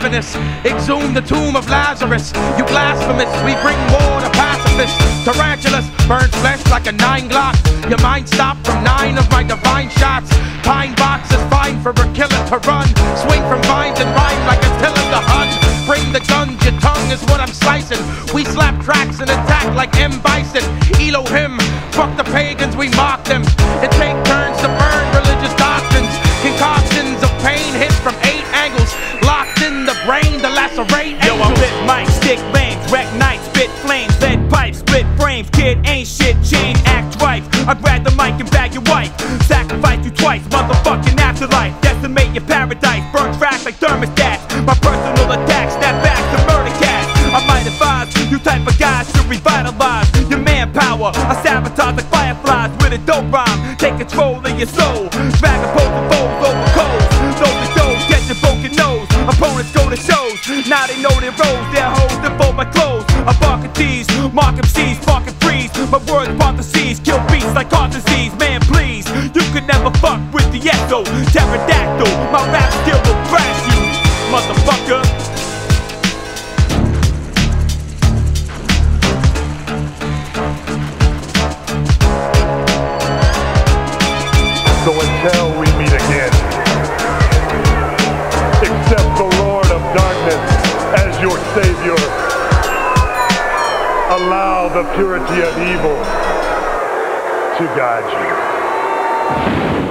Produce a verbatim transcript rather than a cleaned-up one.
ravenous, exhume the tomb of Lazarus. You blasphemous, we bring war to pacifists. Tarantulas burn flesh like a nine Glock. Your mind stopped from nine of my divine shots. Pine box is fine for a killer to run. Swing from vines and rhyme like Attila the Hun. Bring the guns, your tongue is what I'm slicing. We slap tracks and attack like M. Bison. Elohim, fuck the pagans, we mock them. And take turns to burn religious doctrines. Concoctions of pain hit from eight angles. Locked in the brain to lacerate angels. Yo, I rip mics, stick lanes, wreck nights, spit flames, lead pipes, split frames. Kid ain't shit, change, act right. I grab the mic and bag your wife. Sacrifice you twice, motherfucking afterlife. Decimate your paradise, burn tracks like thermostats. My personal attack, snap back to murder cats. I might advise you type of guys to revitalize your manpower. I sabotage like fireflies with a dope rhyme. Take control of your soul. Drag opposing foes over codes. Those that don't get your broken nose. Opponents go to shows. Now they know their roles. Their hoes that fold my clothes. I bark at these, mark M Cs, spark and freeze. My words part the seas, kill beats like heart disease. Man, please, you could never fuck with the echo. Pterodactyl, my rap skill will crash you, motherfucker. So until we meet again, accept the Lord of Darkness as your Savior. Allow the purity of evil to guide you.